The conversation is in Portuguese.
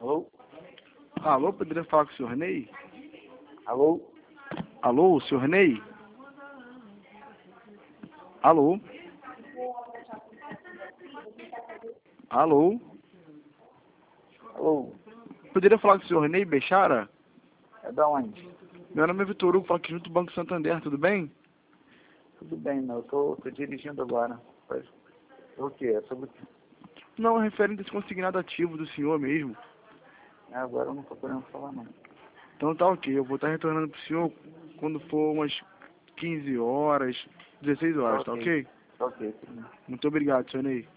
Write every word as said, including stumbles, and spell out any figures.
Alô? Alô, poderia falar com o senhor Ney? Alô? Alô, senhor Ney? Alô? Alô? Alô? Poderia falar com o senhor Ney Bechara? É da onde? Meu nome é Vitor Hugo, falo aqui junto do Banco Santander, tudo bem? Tudo bem, não. Eu tô, tô dirigindo agora. Mas, o quê? É sobre o quê? Não, é referente a esse consignado ativo do senhor mesmo. É, agora eu não tô podendo falar, não. Então tá ok, eu vou estar retornando pro senhor quando for umas quinze horas, dezesseis Tá horas, tá ok. ok? Tá ok, tudo bem. Muito obrigado, senhor Ney.